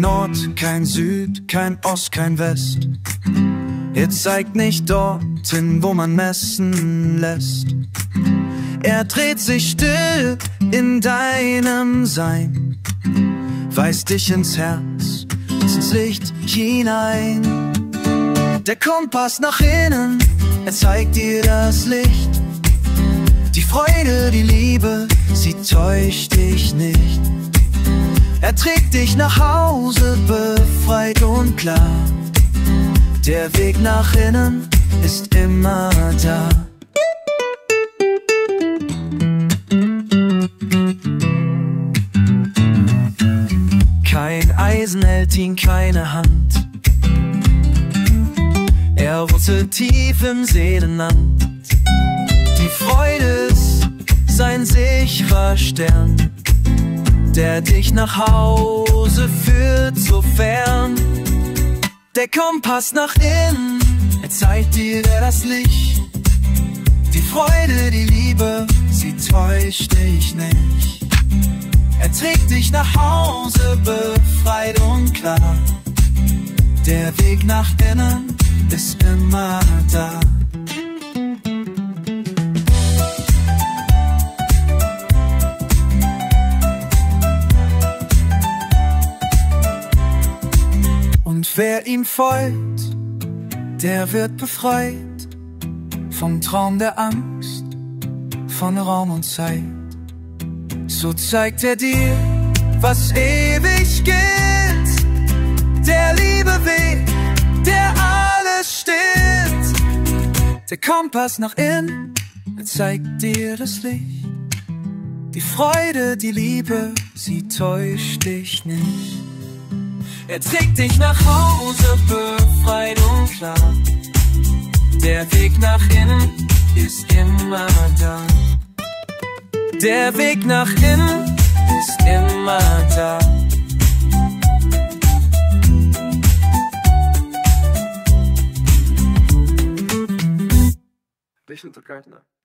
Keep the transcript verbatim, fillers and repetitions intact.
Nord, kein Süd, kein Ost, kein West. Er zeigt nicht dorthin, wo man messen lässt. Er dreht sich still in deinem Sein, weist dich ins Herz, ins Licht hinein. Der Kompass nach innen, er zeigt dir das Licht. Die Freude, die Liebe, sie täuscht dich nicht. Er trägt dich nach Hause, befreit und klar. Der Weg nach innen ist immer da. Kein Eisen hält ihn, keine Hand. Er wurzelt tief im Seelenland. Die Freude ist sein sicherer Stern, der dich nach Hause führt, so fern. Der Kompass nach innen, er zeigt dir das Licht. Die Freude, die Liebe, sie täuscht dich nicht. Er trägt dich nach Hause, befreit und klar. Der Weg nach innen ist immer da. Und wer ihm folgt, der wird befreit vom Traum der Angst, von Raum und Zeit. So zeigt er dir, was ewig gilt, der liebe Weg, der alles stillt. Der Kompass nach innen, er zeigt dir das Licht. Die Freude, die Liebe, sie täuscht dich nicht. Er trägt dich nach Hause, befreit und klar. Der Weg nach innen ist immer da. Der Weg nach innen ist immer da. Licht unter Gardner.